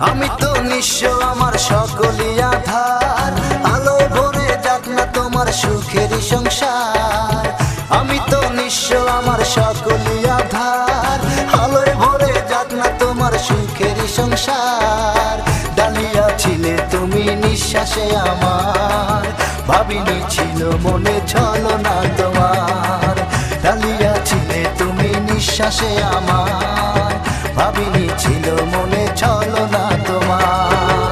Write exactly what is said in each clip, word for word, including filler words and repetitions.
আমি তো নিঃস্ব আমার সকলই আধার, আলোয় ভরে যাক না তোমার সুখের সংসার। আমি তো নিঃস্ব আমার সকলই আধার, আলোয় ভরে যাক না তোমার সুখের সংসার। ডালিয়া ছিলে তুমি নিঃশ্বাসে আমার, ভাবিনি ছিল মনে ছলনা তোমার। ডালিয়া ছিলে তুমি নিঃশ্বাসে আমার, ভাবিনি ছিল মনে ছলনা তোমার।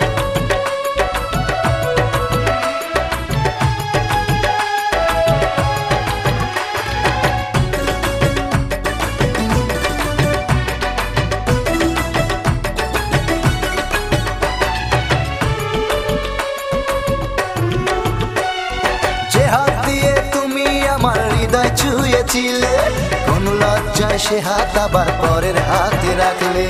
যে হাত দিয়ে তুমি আমার হৃদয় ছুঁয়েছিলে, কোন লজ্জায় সে হাত আবার পরের হাতে রাখলে।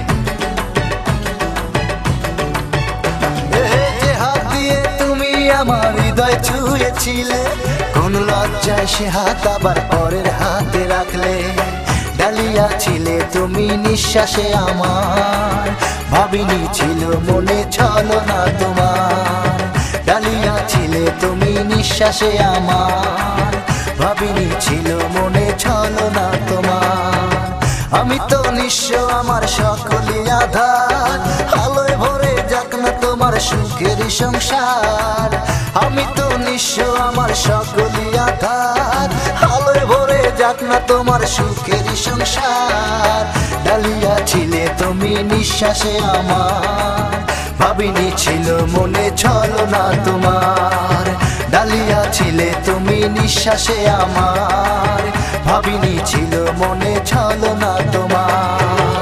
যে হাত দিয়ে তুমি আমার হৃদয় ছুঁয়েছিলে, কোন লজ্জায় সে হাত আবার পরের হাতে রাখলে। ডালিয়া ছিলে তুমি নিঃশ্বাসে আমার, ভাবিনি ছিল মনে ছলনা তোমার। ডালিয়া ছিলে তুমি নিঃশ্বাসে আমার, ভাবিনি ছিল মনে ছলনা তোমার। আমি তো নিঃস্ব আমার সকলই আধার, আলোয় ভরে যাক না তোমার সুখের সংসার। আমি তো নিঃস্ব আমার সকলই আধার, আলোয় ভরে যাক না তোমার সুখের সংসার। ডালিয়া ছিলে তুমি নিঃশ্বাসে আমার, ভাবিনি ছিল মনে ছলনা তোমার। ডালিয়া ছিলে তুমি নিঃশ্বাসে আমার, ভাবিনি ছিল মনে ছলনা তোমার।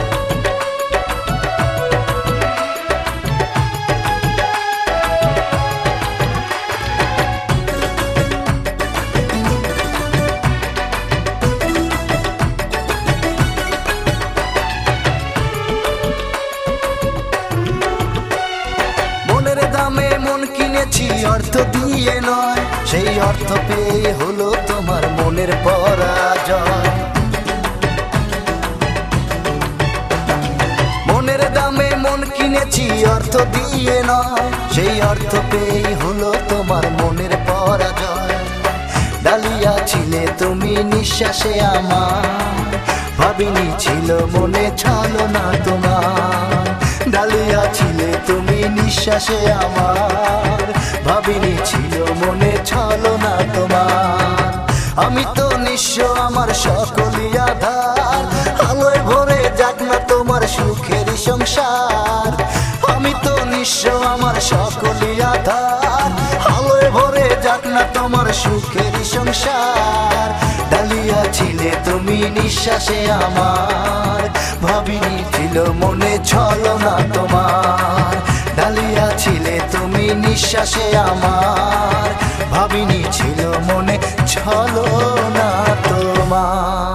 দামে মন কিনেছি অর্থ দিয়ে নয়, সেই অর্থ পেয়ে হলো তোমার মনের পরাজয়। মনের দামে মন কিনেছি অর্থ দিয়ে নয়, সেই অর্থ পেয়ে হলো তোমার মনের পরাজয়। ডালিয়া ছিলে তুমি নিঃশ্বাসে আমার, ভাবিনি ছিল মনে ছলনা তোমার। ডালিয়া ছিলে তুমি নিঃশ্বাসে আমার, ভাবিনি ছিল মনে ছলনা তোমার। আমি তো নিঃস্ব আমার সকলই আধার, আলোয় ভরে যাক না তোমার সুখের সংসার। আমি তো নিঃস্ব আমার সকলই আধার, আলোয় ভরে যাক না তোমার সুখের সংসার। ডালিয়া ছিলে তুমি নিঃশ্বাসে আমার, ভাবিনি ছিল মনে ছলনা তোমার। ডালিয়া ছিলে তুমি নিঃশ্বাসে আমার, ভাবিনি ছিল মনে ছলনা তোমার।